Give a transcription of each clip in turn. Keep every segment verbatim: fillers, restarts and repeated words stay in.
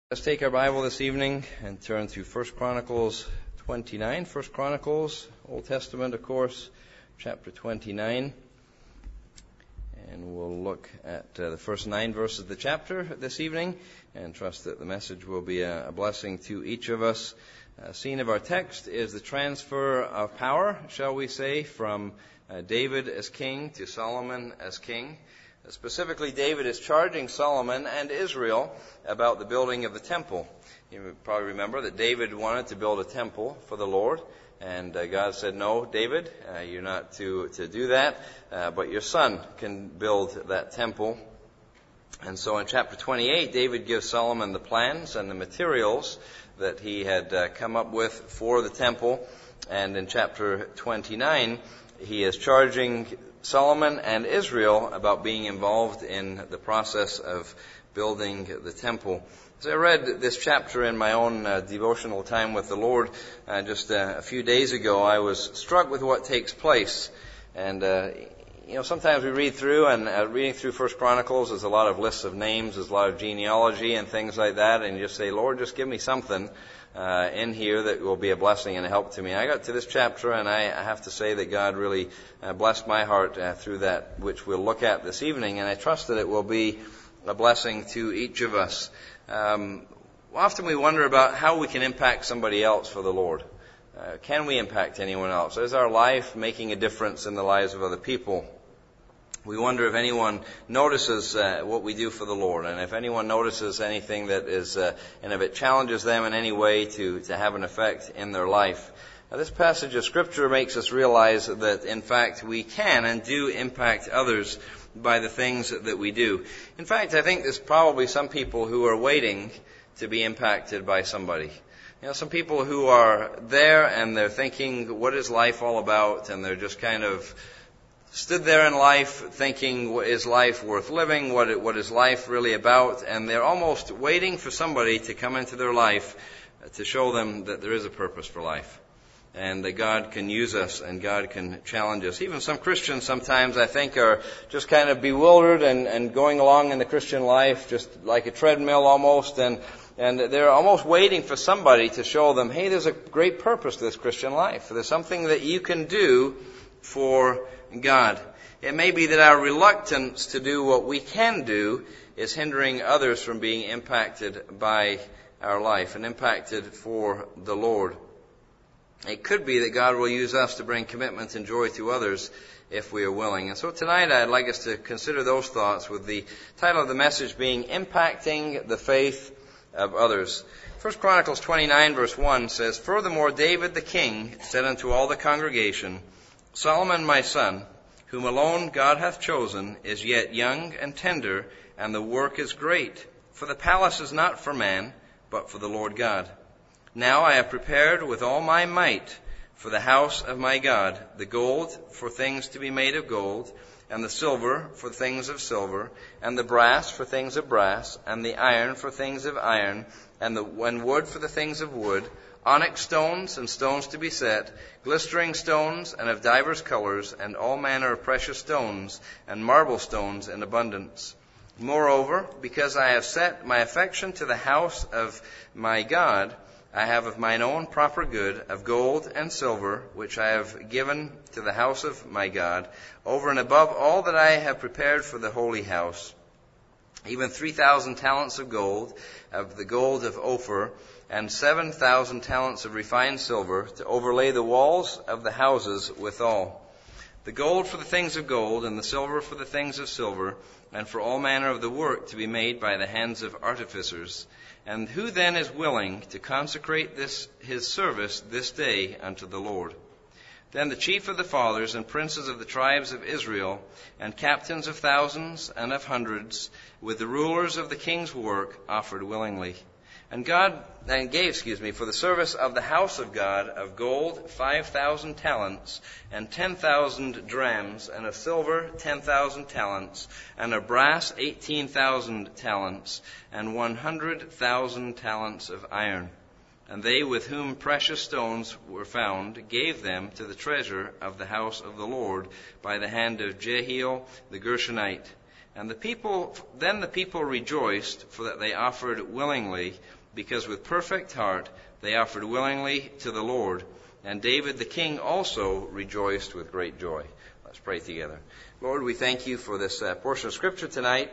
Let's take our Bible this evening and turn to First Chronicles twenty-nine. First Chronicles, Old Testament, of course, chapter twenty-nine. And we'll look at uh, the first nine verses of the chapter this evening and trust that the message will be a, a blessing to each of us. Uh, scene of our text is the transfer of power, shall we say, from uh, David as king to Solomon as king. Specifically, David is charging Solomon and Israel about the building of the temple. You probably remember that David wanted to build a temple for the Lord, and uh, God said, no, David, uh, you're not to, to do that, uh, but your son can build that temple. And so in chapter twenty-eight, David gives Solomon the plans and the materials that he had uh, come up with for the temple. And in chapter twenty-nine, he is charging Solomon and Israel about being involved in the process of building the temple. As I read this chapter in my own uh, devotional time with the Lord uh, just uh, a few days ago, I was struck with what takes place. And, uh, you know, sometimes we read through, and uh, reading through First Chronicles, there's a lot of lists of names, there's a lot of genealogy and things like that, and you just say, Lord, just give me something Uh, in here that will be a blessing and a help to me. I got to this chapter, and I, I have to say that God really uh, blessed my heart uh, through that, which we'll look at this evening, and I trust that it will be a blessing to each of us. Um, often we wonder about how we can impact somebody else for the Lord. Uh, can we impact anyone else? Is our life making a difference in the lives of other people? We wonder if anyone notices uh, what we do for the Lord, and if anyone notices anything that is, uh, and if it challenges them in any way to, to have an effect in their life. Now, this passage of Scripture makes us realize that, in fact, we can and do impact others by the things that we do. In fact, I think there's probably some people who are waiting to be impacted by somebody. You know, some people who are there and they're thinking, what is life all about? And they're just kind of stood there in life thinking, is life worth living? What, what is life really about? And they're almost waiting for somebody to come into their life to show them that there is a purpose for life. And that God can use us and God can challenge us. Even some Christians sometimes, I think, are just kind of bewildered and, and going along in the Christian life just like a treadmill almost. And, and they're almost waiting for somebody to show them, hey, there's a great purpose to this Christian life. There's something that you can do for God. It may be that our reluctance to do what we can do is hindering others from being impacted by our life and impacted for the Lord. It could be that God will use us to bring commitment and joy to others if we are willing. And so tonight I'd like us to consider those thoughts with the title of the message being Impacting the Faith of Others. First Chronicles twenty-nine verse one says, Furthermore, David the king said unto all the congregation, Solomon my son, whom alone God hath chosen, is yet young and tender, and the work is great. For the palace is not for man, but for the Lord God. Now I have prepared with all my might for the house of my God the gold for things to be made of gold, and the silver for things of silver, and the brass for things of brass, and the iron for things of iron, and the and wood for the things of wood, onyx stones and stones to be set, glistering stones and of divers colors, and all manner of precious stones, and marble stones in abundance. Moreover, because I have set my affection to the house of my God, I have of mine own proper good of gold and silver, which I have given to the house of my God, over and above all that I have prepared for the holy house, even three thousand talents of gold, of the gold of Ophir, and seven thousand talents of refined silver, to overlay the walls of the houses withal. The gold for the things of gold, and the silver for the things of silver, and for all manner of the work to be made by the hands of artificers. And who then is willing to consecrate this his service this day unto the Lord? Then the chief of the fathers and princes of the tribes of Israel, and captains of thousands and of hundreds, with the rulers of the king's work, offered willingly. And God and gave, excuse me, for the service of the house of God of gold five thousand talents, and ten thousand drams, and of silver ten thousand talents, and of brass eighteen thousand talents, and one hundred thousand talents of iron. And they with whom precious stones were found gave them to the treasure of the house of the Lord by the hand of Jehiel the Gershonite. And the people, then the people rejoiced, for that they offered willingly, because with perfect heart they offered willingly to the Lord. And David the king also rejoiced with great joy. Let's pray together. Lord, we thank you for this uh, portion of Scripture tonight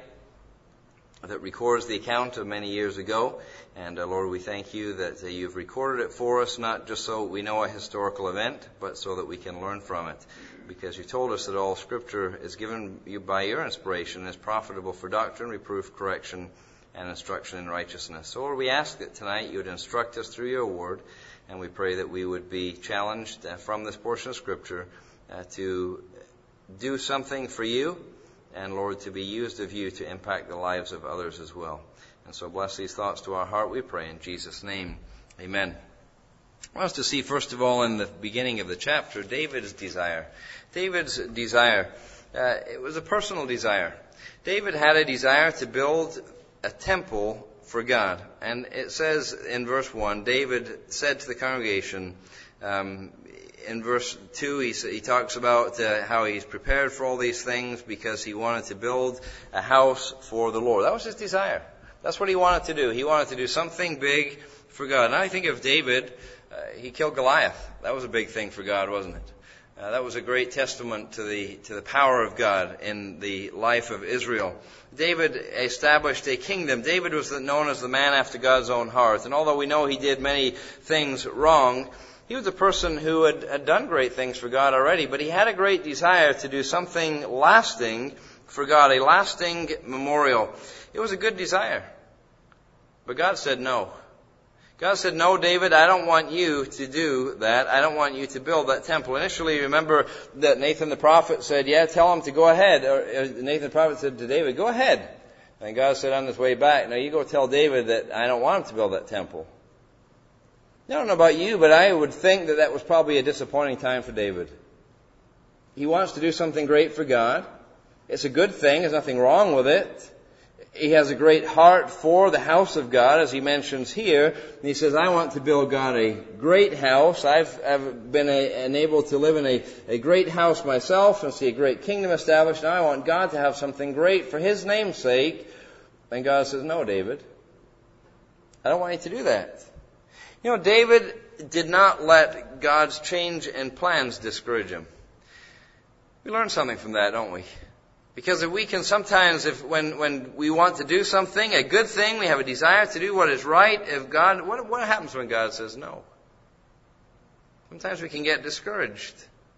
that records the account of many years ago. And uh, Lord, we thank you that uh, you've recorded it for us, not just so we know a historical event, but so that we can learn from it. Because you told us that all Scripture is given you by your inspiration and is profitable for doctrine, reproof, correction, and instruction in righteousness. So Lord, we ask that tonight you would instruct us through your word, and we pray that we would be challenged uh, from this portion of Scripture uh, to do something for you, and Lord, to be used of you to impact the lives of others as well. And so bless these thoughts to our heart, we pray in Jesus' name. Amen. I want us to see, first of all, in the beginning of the chapter, David's desire. David's desire. Uh, it was a personal desire. David had a desire to build a temple for God. And it says in verse one, David said to the congregation, um, in verse two, he, he talks about uh, how he's prepared for all these things because he wanted to build a house for the Lord. That was his desire. That's what he wanted to do. He wanted to do something big for God. Now I think of David, uh, he killed Goliath. That was a big thing for God, wasn't it? Uh, that was a great testament to the to the power of God in the life of Israel. David established a kingdom. David was known as the man after God's own heart. And although we know he did many things wrong, he was a person who had, had done great things for God already. But he had a great desire to do something lasting for God, a lasting memorial. It was a good desire. But God said no. God said, no, David, I don't want you to do that. I don't want you to build that temple. Initially, remember that Nathan the prophet said, yeah, tell him to go ahead. Or Nathan the prophet said to David, go ahead. And God said on his way back, now you go tell David that I don't want him to build that temple. I don't know about you, but I would think that that was probably a disappointing time for David. He wants to do something great for God. It's a good thing. There's nothing wrong with it. He has a great heart for the house of God, as he mentions here. And he says, I want to build God a great house. I've, I've been a, enabled to live in a, a great house myself and see a great kingdom established. Now I want God to have something great for his name's sake. And God says, no, David, I don't want you to do that. You know, David did not let God's change in plans discourage him. We learn something from that, don't we? Because if we can sometimes, if when, when we want to do something, a good thing, we have a desire to do what is right, if God, what, what happens when God says no? Sometimes we can get discouraged.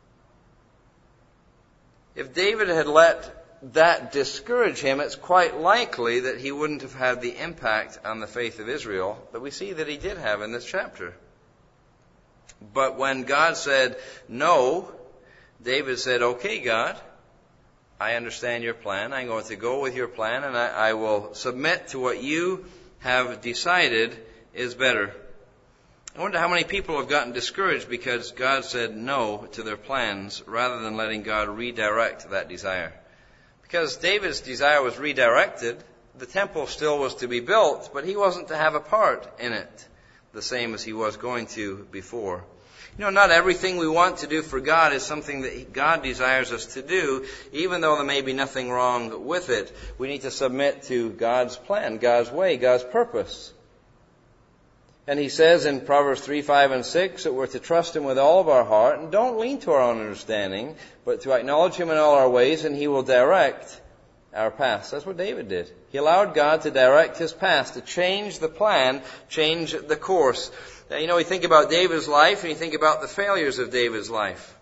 If David had let that discourage him, it's quite likely that he wouldn't have had the impact on the faith of Israel that we see that he did have in this chapter. But when God said no, David said, okay, God, I understand your plan. I'm going to go with your plan, and I, I will submit to what you have decided is better. I wonder how many people have gotten discouraged because God said no to their plans rather than letting God redirect that desire. Because David's desire was redirected, the temple still was to be built, but he wasn't to have a part in it, the same as he was going to before. You know, not everything we want to do for God is something that God desires us to do, even though there may be nothing wrong with it. We need to submit to God's plan, God's way, God's purpose. And he says in Proverbs three, five, and six that we're to trust him with all of our heart and don't lean to our own understanding, but to acknowledge him in all our ways, and he will direct our paths. That's what David did. He allowed God to direct his path, to change the plan, change the course. Now, you know, we think about David's life and you think about the failures of David's life.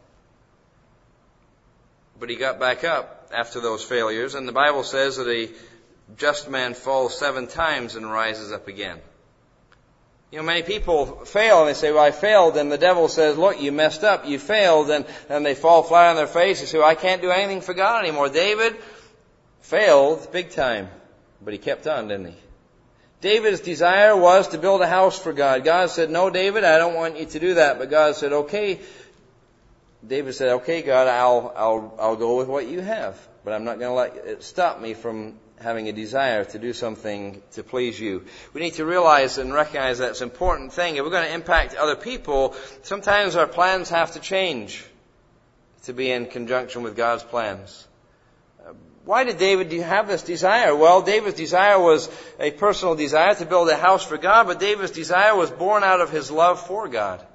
But he got back up after those failures, and the Bible says that a just man falls seven times and rises up again. You know, many people fail and they say, well, I failed, and the devil says, look, you messed up, you failed, and, and they fall flat on their face and say, well, I can't do anything for God anymore. David failed big time, but he kept on, didn't he? David's desire was to build a house for God. God said, no, David, I don't want you to do that. But God said, okay. David said, okay, God, I'll, I'll, I'll go with what you have. But I'm not going to let it stop me from having a desire to do something to please you. We need to realize and recognize that's an important thing. If we're going to impact other people, sometimes our plans have to change to be in conjunction with God's plans. why did David have this desire? Well, David's desire was a personal desire to build a house for God, but David's desire was born out of his love for God.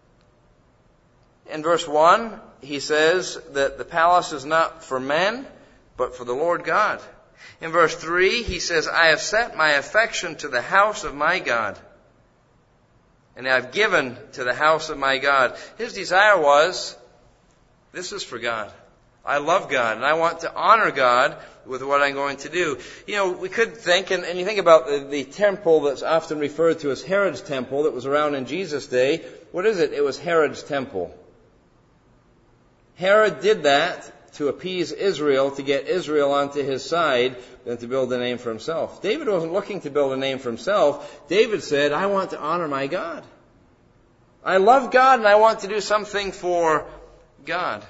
In verse one, he says that the palace is not for men, but for the Lord God. In verse three, he says, I have set my affection to the house of my God, and I have given to the house of my God. His desire was, this is for God. I love God, and I want to honor God with what I'm going to do. You know, we could think, and, and you think about the, the temple that's often referred to as Herod's temple that was around in Jesus' day. What is it? It was Herod's temple. Herod did that to appease Israel, to get Israel onto his side, than to build a name for himself. David wasn't looking to build a name for himself. David said, I want to honor my God. I love God, and I want to do something for God.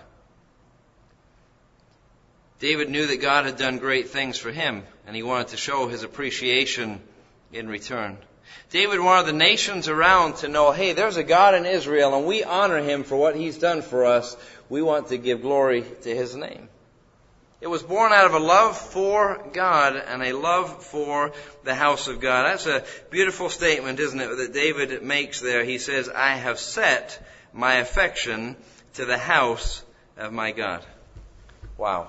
David knew that God had done great things for him, and he wanted to show his appreciation in return. David wanted the nations around to know, hey, there's a God in Israel, and we honor him for what he's done for us. We want to give glory to his name. It was born out of a love for God and a love for the house of God. That's a beautiful statement, isn't it, that David makes there. He says, I have set my affection to the house of my God. Wow.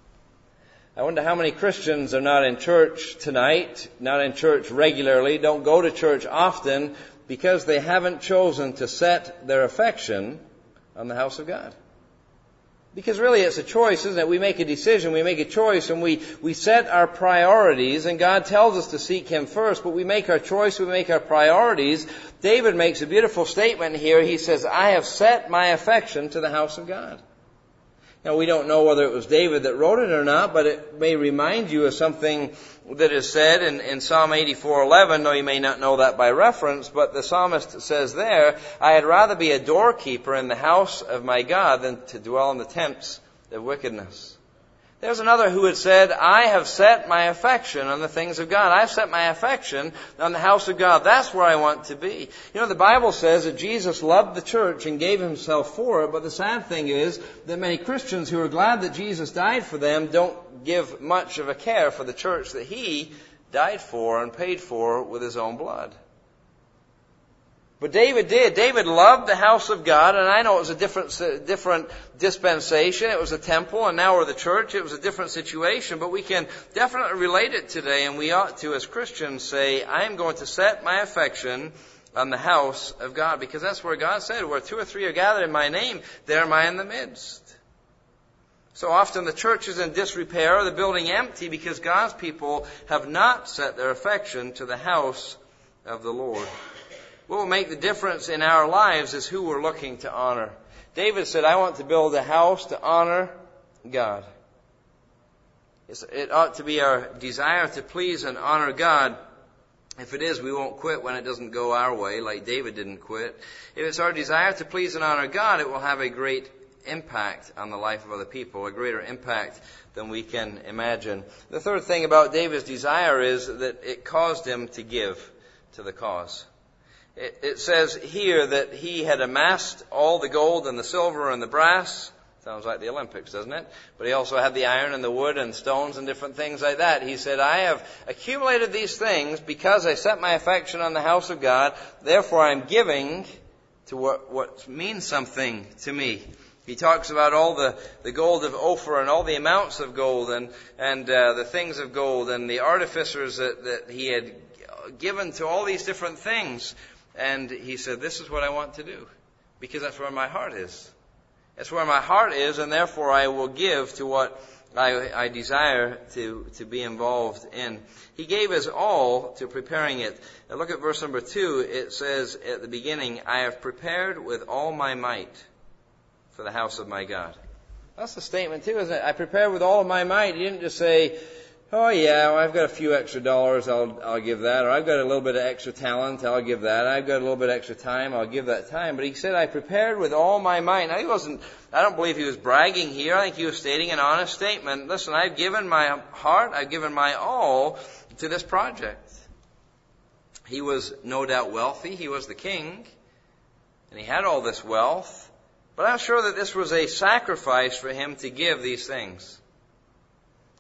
I wonder how many Christians are not in church tonight, not in church regularly, don't go to church often because they haven't chosen to set their affection on the house of God. Because really it's a choice, isn't it? We make a decision, we make a choice, and we, we set our priorities, and God tells us to seek him first, but we make our choice, we make our priorities. David makes a beautiful statement here. He says, I have set my affection to the house of God. Now, we don't know whether it was David that wrote it or not, but it may remind you of something that is said in, in Psalm eighty-four eleven, though you may not know that by reference, but the psalmist says there, I had rather be a doorkeeper in the house of my God than to dwell in the tents of wickedness. There's another who had said, I have set my affection on the things of God. I've set my affection on the house of God. That's where I want to be. You know, the Bible says that Jesus loved the church and gave himself for it, but the sad thing is that many Christians who are glad that Jesus died for them don't give much of a care for the church that he died for and paid for with his own blood. But David did. David loved the house of God, and I know it was a different, different dispensation. It was a temple, and now we're the church. It was a different situation, but we can definitely relate it today, and we ought to, as Christians, say, I am going to set my affection on the house of God, because that's where God said, where two or three are gathered in my name, there am I in the midst. So often the church is in disrepair, the building empty, because God's people have not set their affection to the house of the Lord. What will make the difference in our lives is who we're looking to honor. David said, I want to build a house to honor God. It ought to be our desire to please and honor God. If it is, we won't quit when it doesn't go our way, like David didn't quit. If it's our desire to please and honor God, it will have a great impact on the life of other people, a greater impact than we can imagine. The third thing about David's desire is that it caused him to give to the cause. It, it says here that he had amassed all the gold and the silver and the brass. Sounds like the Olympics, doesn't it? But he also had the iron and the wood and stones and different things like that. He said, I have accumulated these things because I set my affection on the house of God. Therefore, I'm giving to what, what means something to me. He talks about all the, the gold of Ophir and all the amounts of gold and, and uh, the things of gold and the artificers that, that he had given to all these different things. And he said, this is what I want to do, because that's where my heart is. That's where my heart is, and therefore I will give to what I, I desire to, to be involved in. He gave his all to preparing it. Now look at verse number two. It says at the beginning, I have prepared with all my might for the house of my God. That's the statement too, isn't it? I prepared with all of my might. He didn't just say, oh yeah, well, I've got a few extra dollars, I'll, I'll give that. Or I've got a little bit of extra talent, I'll give that. I've got a little bit of extra time, I'll give that time. But he said, I prepared with all my might. Now he wasn't, I don't believe he was bragging here. I think he was stating an honest statement. Listen, I've given my heart, I've given my all to this project. He was no doubt wealthy. He was the king. And he had all this wealth. But I'm sure that this was a sacrifice for him to give these things.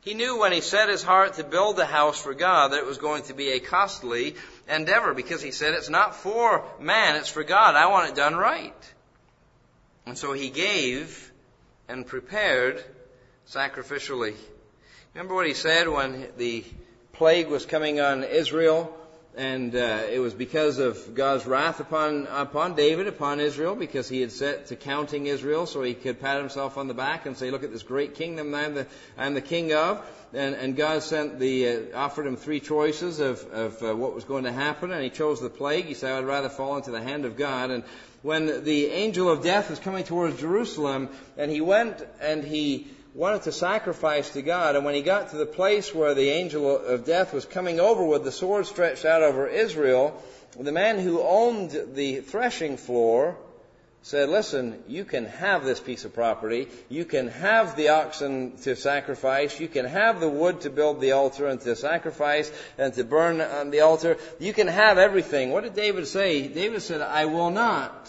He knew when he set his heart to build the house for God that it was going to be a costly endeavor, because he said, it's not for man, it's for God. I want it done right. And so he gave and prepared sacrificially. Remember what he said when the plague was coming on Israel? And uh, it was because of God's wrath upon upon David, upon Israel, because he had set to counting Israel, so he could pat himself on the back and say, look at this great kingdom I'm the, I'm the king of. And, and God sent the uh, offered him three choices of, of uh, what was going to happen, and he chose the plague. He said, I would rather fall into the hand of God. And when the angel of death was coming towards Jerusalem, and he went and he wanted to sacrifice to God, and when he got to the place where the angel of death was coming over with the sword stretched out over Israel, the man who owned the threshing floor said, listen, you can have this piece of property, you can have the oxen to sacrifice, you can have the wood to build the altar and to sacrifice and to burn on the altar, you can have everything. What did David say? David said, I will not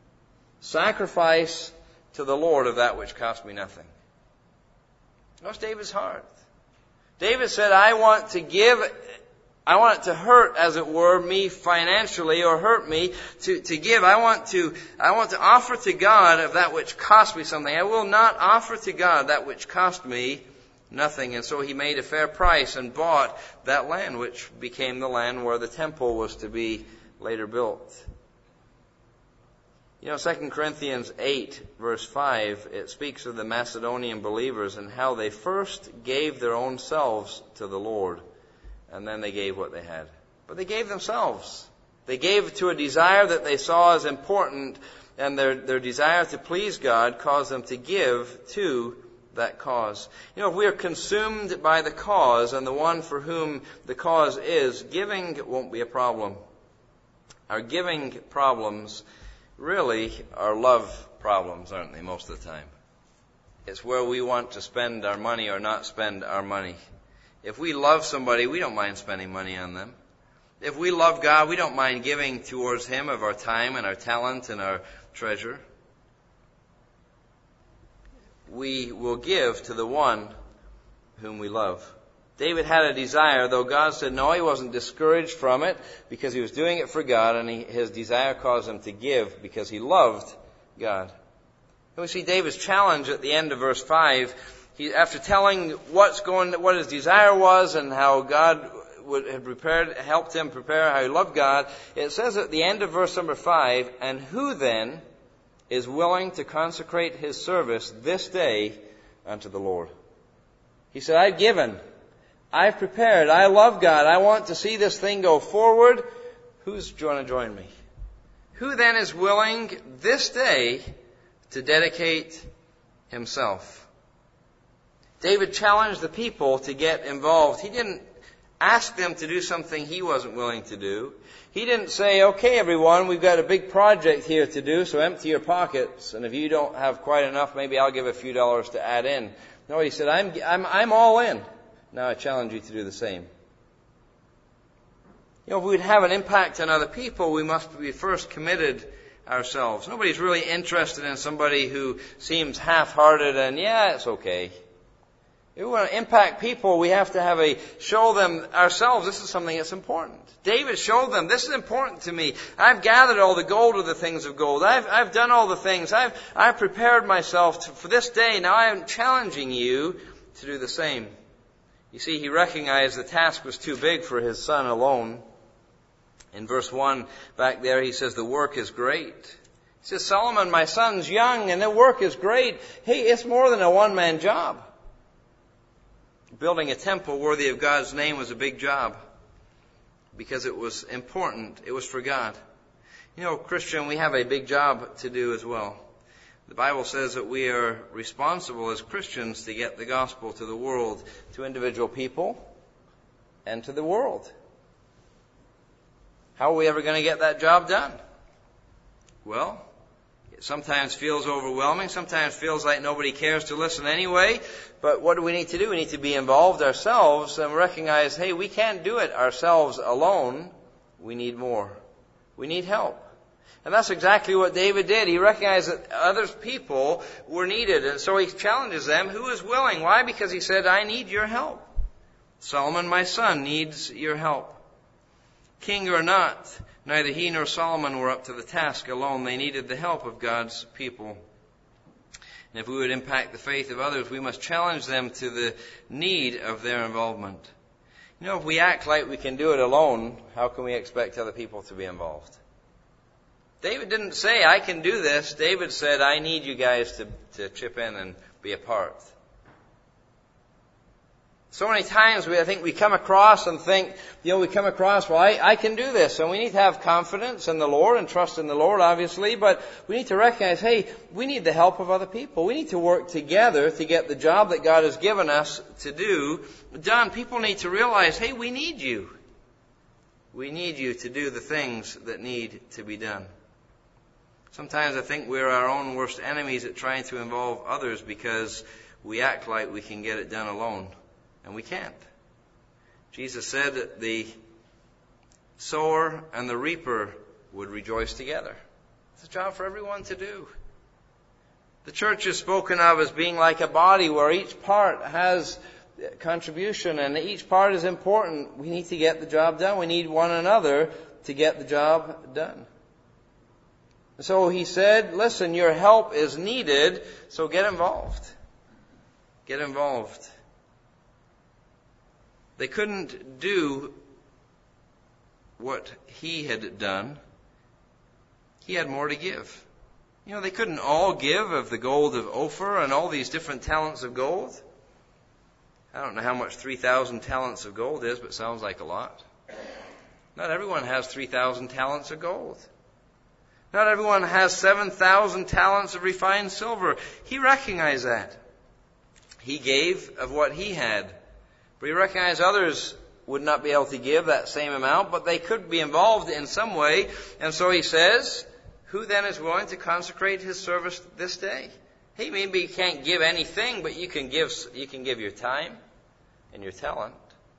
sacrifice to the Lord of that which cost me nothing. That's David's heart. David said, I want to give, I want it to hurt, as it were, me financially, or hurt me to, to give. I want to, I want to offer to God of that which cost me something. I will not offer to God that which cost me nothing. And so he made a fair price and bought that land, which became the land where the temple was to be later built. You know, Second Corinthians eight, verse five, it speaks of the Macedonian believers and how they first gave their own selves to the Lord, and then they gave what they had. But they gave themselves. They gave to a desire that they saw as important, and their, their desire to please God caused them to give to that cause. You know, if we are consumed by the cause and the one for whom the cause is, giving won't be a problem. Our giving problems really are love problems, aren't they, most of the time? It's where we want to spend our money or not spend our money. If we love somebody, we don't mind spending money on them. If we love God, we don't mind giving towards Him of our time and our talent and our treasure. We will give to the one whom we love. David had a desire, though God said no, he wasn't discouraged from it because he was doing it for God, and he, his desire caused him to give because he loved God. And we see David's challenge at the end of verse five. He, after telling what's going, what his desire was and how God would, had prepared, helped him prepare, how he loved God, it says at the end of verse number five, and who then is willing to consecrate his service this day unto the Lord? He said, I've given. I've prepared. I love God. I want to see this thing go forward. Who's going to join me? Who then is willing this day to dedicate himself? David challenged the people to get involved. He didn't ask them to do something he wasn't willing to do. He didn't say, okay, everyone, we've got a big project here to do, so empty your pockets. And if you don't have quite enough, maybe I'll give a few dollars to add in. No, he said, I'm, I'm, I'm all in. Now I challenge you to do the same. You know, if we'd have an impact on other people, we must be first committed ourselves. Nobody's really interested in somebody who seems half-hearted and, yeah, it's okay. If we want to impact people, we have to have a, show them ourselves, this is something that's important. David showed them, this is important to me. I've gathered all the gold of the things of gold. I've, I've done all the things. I've, I've prepared myself to, for this day. Now I am challenging you to do the same. You see, he recognized the task was too big for his son alone. In verse one back there, he says, the work is great. He says, Solomon, my son's young and the work is great. Hey, it's more than a one-man job. Building a temple worthy of God's name was a big job because it was important. It was for God. You know, Christian, we have a big job to do as well. The Bible says that we are responsible as Christians to get the gospel to the world, to individual people, and to the world. How are we ever going to get that job done? Well, it sometimes feels overwhelming. Sometimes feels like nobody cares to listen anyway. But what do we need to do? We need to be involved ourselves and recognize, hey, we can't do it ourselves alone. We need more. We need help. And that's exactly what David did. He recognized that other people were needed. And so he challenges them. Who is willing? Why? Because he said, I need your help. Solomon, my son, needs your help. King or not, neither he nor Solomon were up to the task alone. They needed the help of God's people. And if we would impact the faith of others, we must challenge them to the need of their involvement. You know, if we act like we can do it alone, how can we expect other people to be involved? David didn't say, I can do this. David said, I need you guys to, to chip in and be a part. So many times we, I think we come across and think, you know, we come across, well, I, I can do this. And we need to have confidence in the Lord and trust in the Lord, obviously. But we need to recognize, hey, we need the help of other people. We need to work together to get the job that God has given us to do done. People need to realize, hey, we need you. We need you to do the things that need to be done. Sometimes I think we're our own worst enemies at trying to involve others because we act like we can get it done alone. And we can't. Jesus said that the sower and the reaper would rejoice together. It's a job for everyone to do. The church is spoken of as being like a body where each part has contribution and each part is important. We need to get the job done. We need one another to get the job done. So he said, listen, your help is needed, so get involved. Get involved. They couldn't do what he had done. He had more to give. You know, they couldn't all give of the gold of Ophir and all these different talents of gold. I don't know how much three thousand talents of gold is, but it sounds like a lot. Not everyone has three thousand talents of gold. Not everyone has seven thousand talents of refined silver. He recognized that. He gave of what he had. But he recognized others would not be able to give that same amount, but they could be involved in some way. And so he says, who then is willing to consecrate his service this day? Hey, maybe you can't give anything, but you can give, you can give your time and your talent.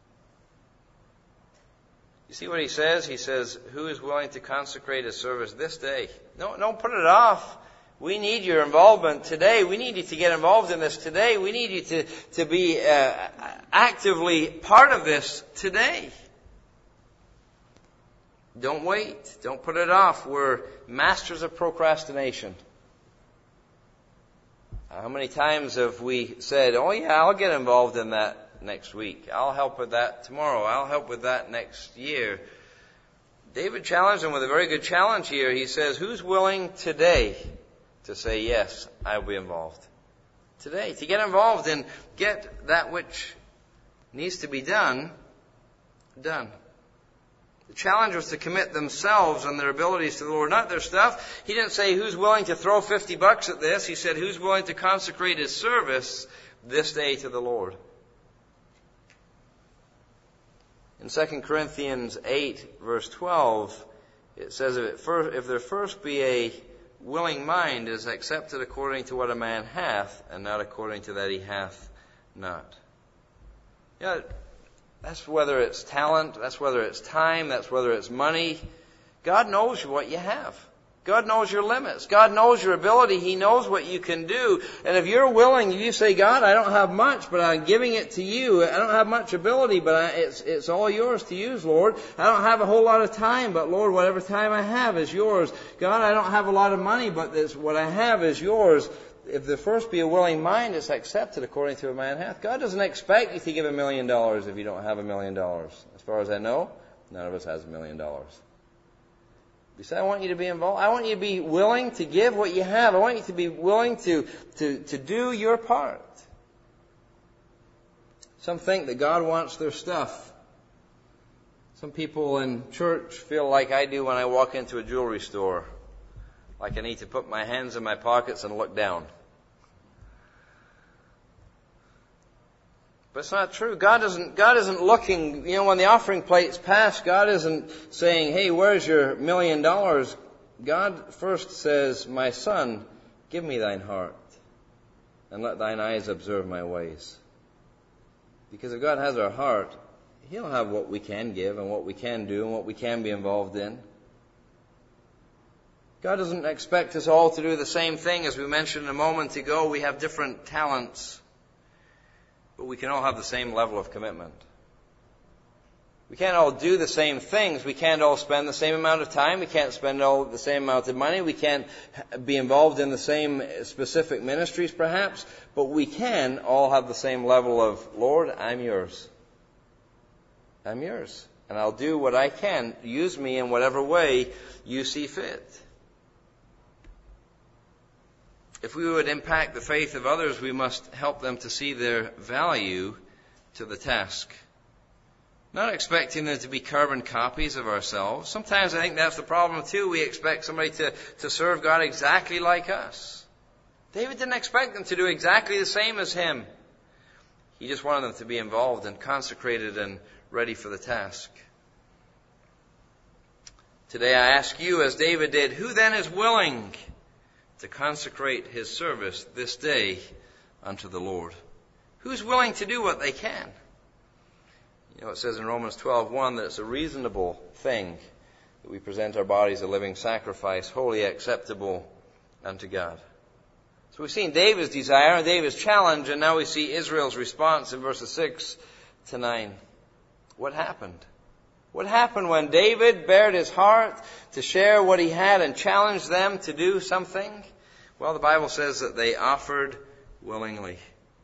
You see what he says? He says, who is willing to consecrate his service this day? No, don't put it off. We need your involvement today. We need you to get involved in this today. We need you to, to be uh, actively part of this today. Don't wait. Don't put it off. We're masters of procrastination. How many times have we said, oh yeah, I'll get involved in that next week. I'll help with that tomorrow. I'll help with that next year. David challenged him with a very good challenge here. He says, who's willing today to say, yes, I'll be involved? Today, to get involved and get that which needs to be done, done. The challenge was to commit themselves and their abilities to the Lord, not their stuff. He didn't say, who's willing to throw fifty bucks at this? He said, who's willing to consecrate his service this day to the Lord? In Second Corinthians eight, verse twelve, it says, if, first, if there first be a willing mind, is accepted according to what a man hath, and not according to that he hath not. Yeah, that's whether it's talent, that's whether it's time, that's whether it's money. God knows what you have. God knows your limits. God knows your ability. He knows what you can do. And if you're willing, you say, God, I don't have much, but I'm giving it to you. I don't have much ability, but I, it's, it's all yours to use, Lord. I don't have a whole lot of time, but Lord, whatever time I have is yours. God, I don't have a lot of money, but this, what I have is yours. If the first be a willing mind, it's accepted according to a man hath. God doesn't expect you to give a million dollars if you don't have a million dollars. As far as I know, none of us has a million dollars. He said, I want you to be involved. I want you to be willing to give what you have. I want you to be willing to, to, to do your part. Some think that God wants their stuff. Some people in church feel like I do when I walk into a jewelry store. Like I need to put my hands in my pockets and look down. But it's not true. God isn't, God isn't looking, you know, when the offering plate's passed, God isn't saying, hey, where's your million dollars? God first says, my son, give me thine heart, and let thine eyes observe my ways. Because if God has our heart, He'll have what we can give and what we can do and what we can be involved in. God doesn't expect us all to do the same thing. As we mentioned a moment ago, we have different talents, but we can all have the same level of commitment. We can't all do the same things. We can't all spend the same amount of time. We can't spend all the same amount of money. We can't be involved in the same specific ministries, perhaps, but we can all have the same level of, Lord, I'm yours. I'm yours. And I'll do what I can. Use me in whatever way you see fit. If we would impact the faith of others, we must help them to see their value to the task. Not expecting them to be carbon copies of ourselves. Sometimes I think that's the problem too. We expect somebody to, to serve God exactly like us. David didn't expect them to do exactly the same as him. He just wanted them to be involved and consecrated and ready for the task. Today I ask you, as David did, who then is willing to consecrate his service this day unto the Lord? Who's willing to do what they can? You know, it says in Romans twelve one that it's a reasonable thing that we present our bodies a living sacrifice, wholly acceptable unto God. So we've seen David's desire and David's challenge, and now we see Israel's response in verses six to nine. What happened? What happened when David bared his heart to share what he had and challenged them to do something? Well, the Bible says that they offered willingly.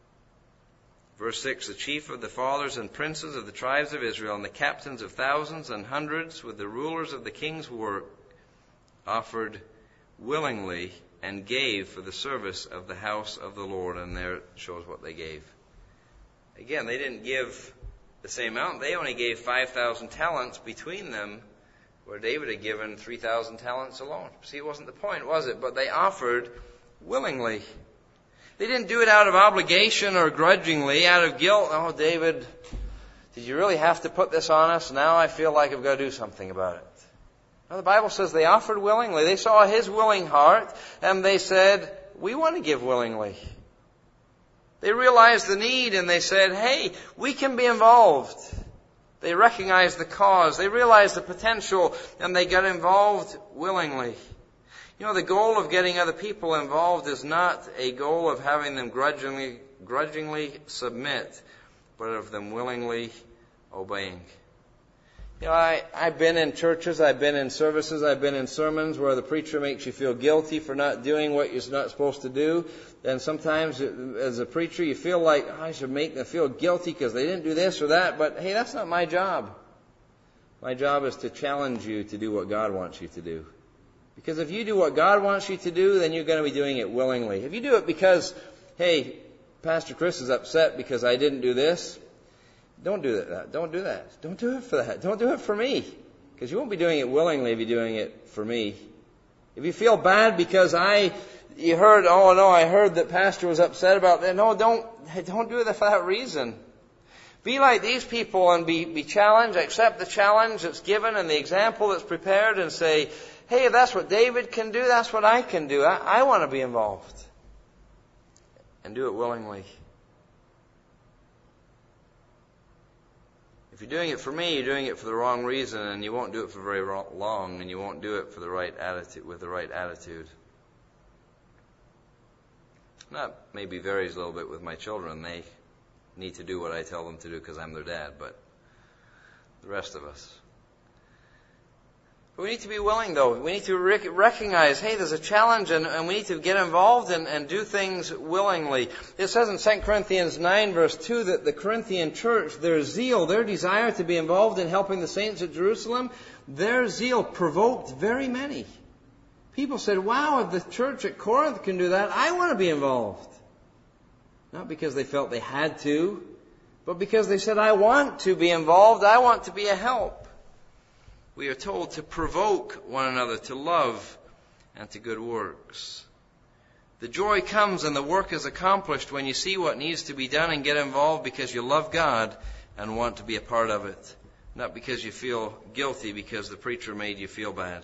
Verse six, the chief of the fathers and princes of the tribes of Israel and the captains of thousands and hundreds with the rulers of the king's work offered willingly and gave for the service of the house of the Lord. And there it shows what they gave. Again, they didn't give the same amount. They only gave five thousand talents between them, where David had given three thousand talents alone. See, it wasn't the point, was it? But they offered willingly. They didn't do it out of obligation or grudgingly, out of guilt. Oh, David, did you really have to put this on us? Now I feel like I've got to do something about it. No, the Bible says they offered willingly. They saw his willing heart, and they said, we want to give willingly. They realized the need, and they said, hey, we can be involved. They recognized the cause. They realized the potential, and they got involved willingly. You know, the goal of getting other people involved is not a goal of having them grudgingly, grudgingly submit, but of them willingly obeying. You know, I, I've been in churches, I've been in services, I've been in sermons where the preacher makes you feel guilty for not doing what you're not supposed to do. And sometimes as a preacher you feel like, oh, I should make them feel guilty because they didn't do this or that. But hey, that's not my job. My job is to challenge you to do what God wants you to do. Because if you do what God wants you to do, then you're going to be doing it willingly. If you do it because, hey, Pastor Chris is upset because I didn't do this, don't do that. Don't do that. Don't do it for that. Don't do it for me. Because you won't be doing it willingly if you're doing it for me. If you feel bad because I, you heard, oh no, I heard that Pastor was upset about that. No, don't, don't do it for that reason. Be like these people and be, be challenged. Accept the challenge that's given and the example that's prepared and say, hey, if that's what David can do, that's what I can do. I, I want to be involved. And do it willingly. If you're doing it for me, you're doing it for the wrong reason, and you won't do it for very long, and you won't do it for the right attitude, with the right attitude. That maybe varies a little bit with my children. They need to do what I tell them to do because I'm their dad, but the rest of us. But we need to be willing, though. We need to rec- recognize, hey, there's a challenge, and, and we need to get involved and, and do things willingly. It says in Second Corinthians nine, verse two, that the Corinthian church, their zeal, their desire to be involved in helping the saints at Jerusalem, their zeal provoked very many. People said, wow, if the church at Corinth can do that, I want to be involved. Not because they felt they had to, but because they said, I want to be involved, I want to be a help. We are told to provoke one another to love and to good works. The joy comes and the work is accomplished when you see what needs to be done and get involved because you love God and want to be a part of it. Not because you feel guilty because the preacher made you feel bad.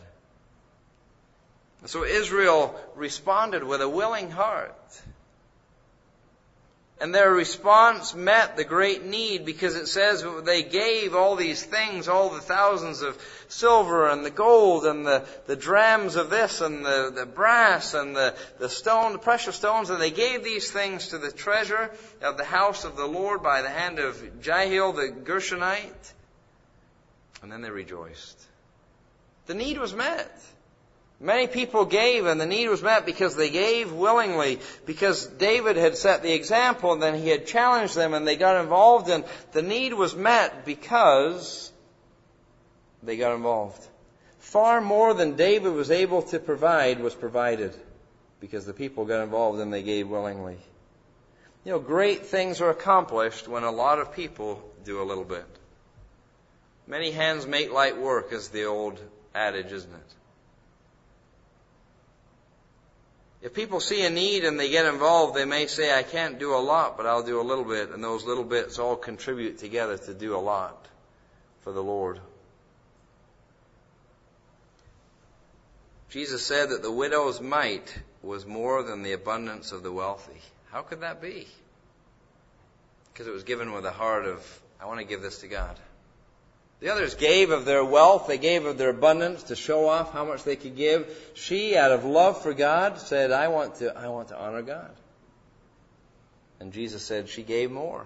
So Israel responded with a willing heart. And their response met the great need, because it says they gave all these things, all the thousands of silver and the gold and the, the drams of this and the, the brass and the, the stone, the precious stones, and they gave these things to the treasure of the house of the Lord by the hand of Jehiel the Gershonite. And then they rejoiced. The need was met. Many people gave, and the need was met because they gave willingly, because David had set the example, and then he had challenged them, and they got involved, and the need was met because they got involved. Far more than David was able to provide was provided, because the people got involved and they gave willingly. You know, great things are accomplished when a lot of people do a little bit. Many hands make light work, is the old adage, isn't it? If people see a need and they get involved, they may say, I can't do a lot, but I'll do a little bit. And those little bits all contribute together to do a lot for the Lord. Jesus said that the widow's mite was more than the abundance of the wealthy. How could that be? Because it was given with a heart of, I want to give this to God. The others gave of their wealth, they gave of their abundance to show off how much they could give. She, out of love for God, said, I want to, I want to honor God. And Jesus said she gave more.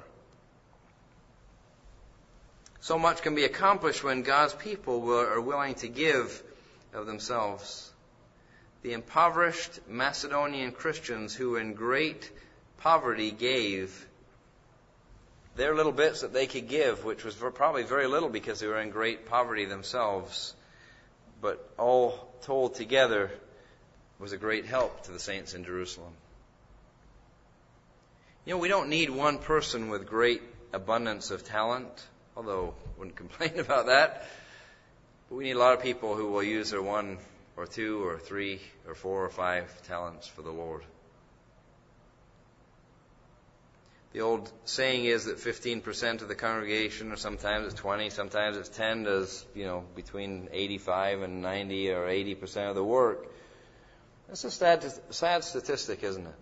So much can be accomplished when God's people are willing to give of themselves. The impoverished Macedonian Christians who in great poverty gave their little bits that they could give, which was probably very little because they were in great poverty themselves, but all told together was a great help to the saints in Jerusalem. You know, we don't need one person with great abundance of talent, although I wouldn't complain about that. But we need a lot of people who will use their one or two or three or four or five talents for the Lord. The old saying is that fifteen percent of the congregation, or sometimes it's twenty, sometimes it's ten, does, you know, between eighty-five and ninety or eighty percent of the work. That's a sad, sad statistic, isn't it?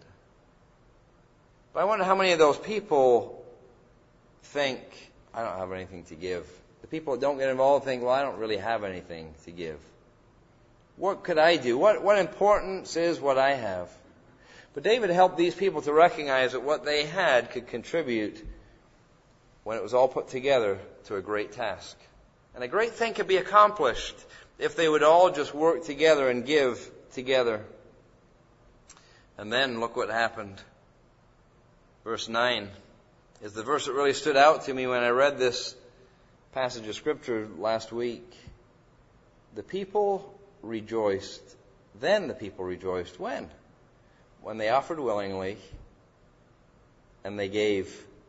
But I wonder how many of those people think, I don't have anything to give. The people that don't get involved think, well, I don't really have anything to give. What could I do? What, what importance is what I have? But David helped these people to recognize that what they had could contribute, when it was all put together, to a great task. And a great thing could be accomplished if they would all just work together and give together. And then look what happened. Verse nine is the verse that really stood out to me when I read this passage of Scripture last week. The people rejoiced. Then the people rejoiced. When? When they offered willingly and they gave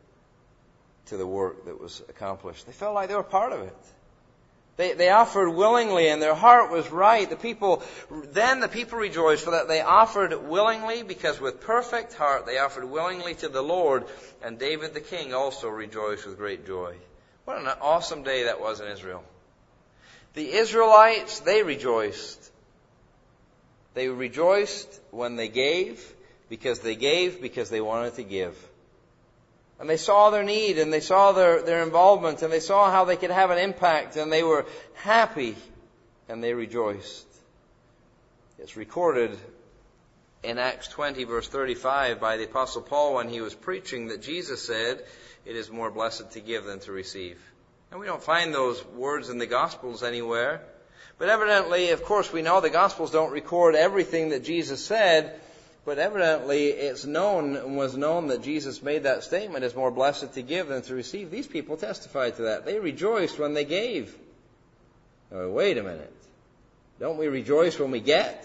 to the work that was accomplished. They felt like they were part of it. They, they offered willingly and their heart was right. The people, then the people rejoiced for that they offered willingly, because with perfect heart they offered willingly to the Lord. And David the king also rejoiced with great joy. What an awesome day that was in Israel. The Israelites, they rejoiced. They rejoiced when they gave, because they gave because they wanted to give. And they saw their need, and they saw their, their involvement, and they saw how they could have an impact, and they were happy, and they rejoiced. It's recorded in Acts twenty, verse thirty-five, by the Apostle Paul when he was preaching, that Jesus said, it is more blessed to give than to receive. And we don't find those words in the Gospels anywhere. But evidently, of course, we know the Gospels don't record everything that Jesus said, but evidently it's known and was known that Jesus made that statement, it's more blessed to give than to receive. These people testified to that. They rejoiced when they gave. Oh, wait a minute. Don't we rejoice when we get?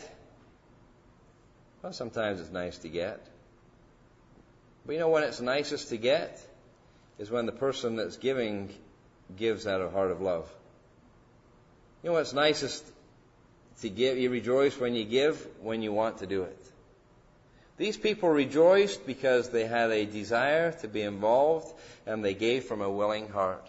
Well, sometimes it's nice to get. But you know when it's nicest to get? Is when the person that's giving gives out of a heart of love. You know what's nicest to give? You rejoice when you give, when you want to do it. These people rejoiced because they had a desire to be involved, and they gave from a willing heart.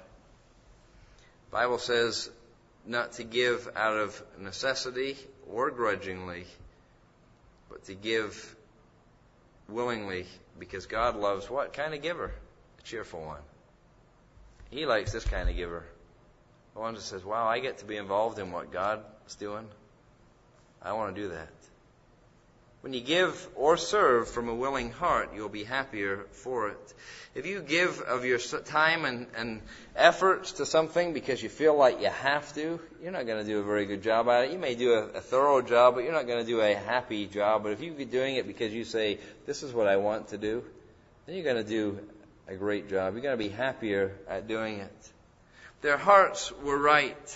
The Bible says not to give out of necessity or grudgingly, but to give willingly because God loves what kind of giver? A cheerful one. He likes this kind of giver. The one that says, wow, I get to be involved in what God's doing. I want to do that. When you give or serve from a willing heart, you'll be happier for it. If you give of your time and, and efforts to something because you feel like you have to, you're not going to do a very good job at it. You may do a, a thorough job, but you're not going to do a happy job. But if you're doing it because you say, this is what I want to do, then you're going to do a great job. You're going to be happier at doing it. Their hearts were right.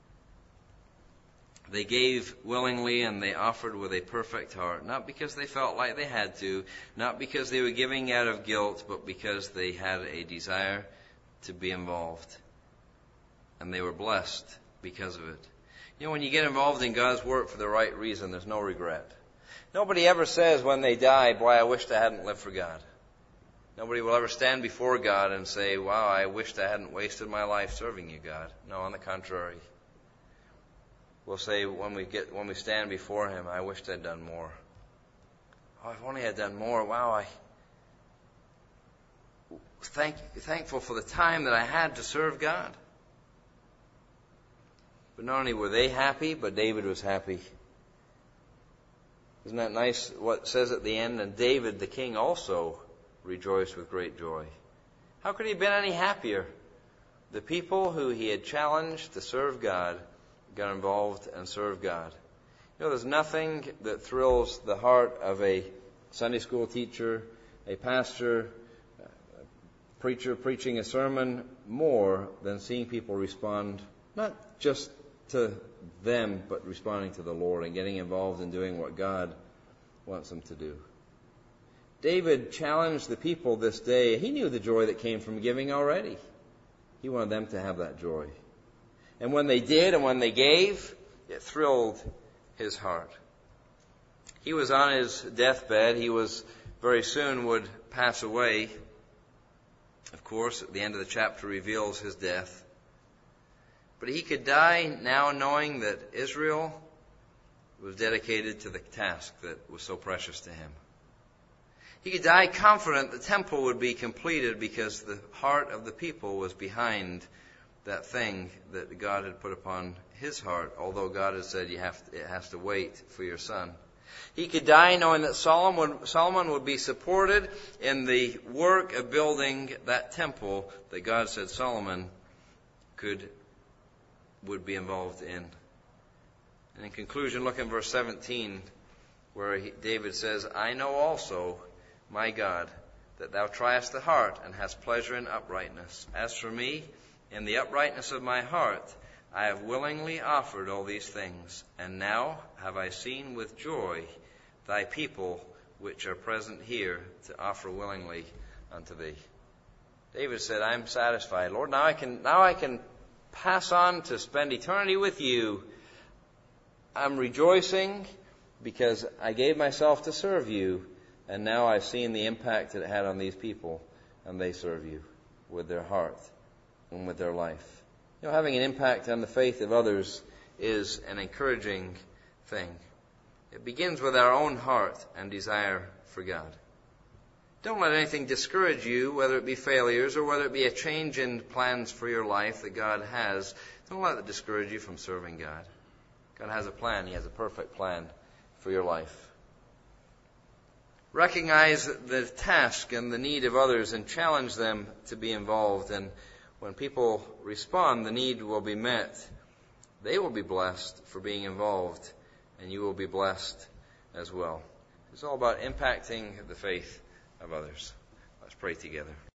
They gave willingly and they offered with a perfect heart, not because they felt like they had to, not because they were giving out of guilt, but because they had a desire to be involved. And they were blessed because of it. You know, when you get involved in God's work for the right reason, there's no regret. Nobody ever says when they die, boy, I wished I hadn't lived for God. Nobody will ever stand before God and say, wow, I wished I hadn't wasted my life serving you, God. No, on the contrary. We'll say when we get when we stand before Him, I wished I'd done more. Oh, if only I'd done more. Wow, I thank thankful for the time that I had to serve God. But not only were they happy, but David was happy. Isn't that nice what it says at the end? And David, the king, also rejoiced with great joy. How could he have been any happier? The people who he had challenged to serve God got involved and served God. You know, there's nothing that thrills the heart of a Sunday school teacher, a pastor, a preacher preaching a sermon more than seeing people respond, not just to them, but responding to the Lord and getting involved in doing what God wants them to do. David challenged the people this day. He knew the joy that came from giving already. He wanted them to have that joy. And when they did and when they gave, it thrilled his heart. He was on his deathbed. He was very soon would pass away. Of course, at the end of the chapter reveals his death. But he could die now knowing that Israel was dedicated to the task that was so precious to him. He could die confident the temple would be completed because the heart of the people was behind that thing that God had put upon his heart, although God had said you have to, it has to wait for your son. He could die knowing that Solomon would, Solomon would be supported in the work of building that temple that God said Solomon could would be involved in. And in conclusion, look in verse seventeen, where he, David says, I know also, my God, that thou triest the heart and hast pleasure in uprightness. As for me, in the uprightness of my heart, I have willingly offered all these things, and now have I seen with joy thy people which are present here to offer willingly unto thee. David said, I am satisfied. Lord, now I can now I can pass on to spend eternity with you. I'm rejoicing because I gave myself to serve you, and now I've seen the impact that it had on these people, and they serve you with their heart and with their life. You know, having an impact on the faith of others is an encouraging thing. It begins with our own heart and desire for God. Don't let anything discourage you, whether it be failures or whether it be a change in plans for your life that God has. Don't let it discourage you from serving God. God has a plan. He has a perfect plan for your life. Recognize the task and the need of others and challenge them to be involved. And when people respond, the need will be met. They will be blessed for being involved, and you will be blessed as well. It's all about impacting the faith of others. Let's pray together.